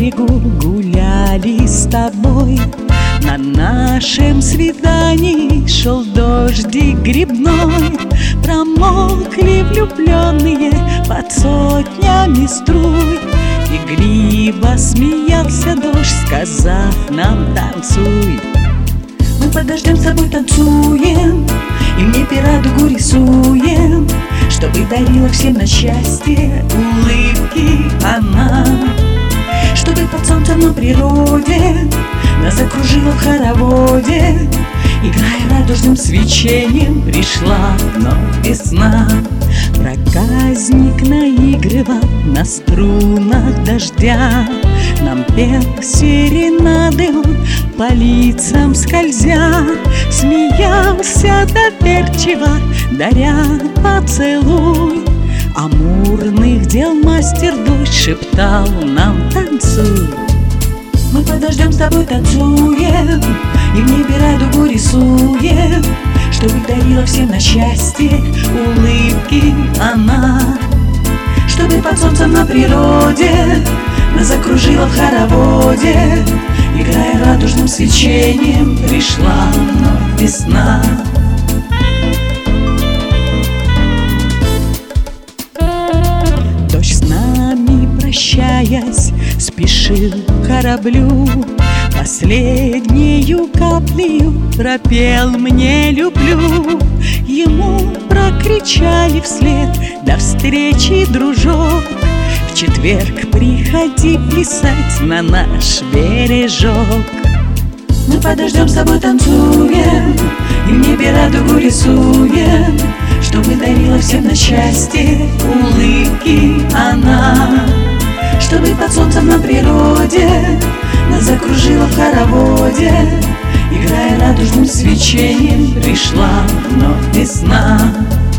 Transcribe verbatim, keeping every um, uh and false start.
берегу гуляли с тобой. На нашем свидании шел дождик грибной. Промокли влюбленные под сотнями струй. Игриво смеялся дождь, сказав нам: танцуй. Мы подождем, с тобой танцуем, и мне пера дугу рисуем, чтобы дарила всем на счастье улыбки она. Чтобы под солнцем на природе нас закружила в хороводе. Играя радужным свечением, пришла вновь весна. Проказник наигрывал на струнах дождя, нам пел серенады он, по лицам скользя. Смеялся доверчиво, даря поцелуй. Амурных дел мастер дождь шептал нам: танцуй. Мы подождем, с тобой танцуем, и в небе радугу рисуем, чтобы дарила всем на счастье улыбки она. Чтобы под солнцем на природе нас закружила в хороводе. Играя радужным свечением, пришла вновь весна. Дождь с нами, прощаясь, спешил к кораблю. Последнею каплею пропел мне: люблю. Ему прокричали вслед: до встречи, дружок. В четверг приходи плясать на наш бережок. Мы подождем, с тобой танцуем, и в небе радугу рисуем, чтобы дарила всем на счастье улыбки она. Чтобы под солнцем на природе нас закружила в хороводе. Играя радужным свечением, пришла вновь весна.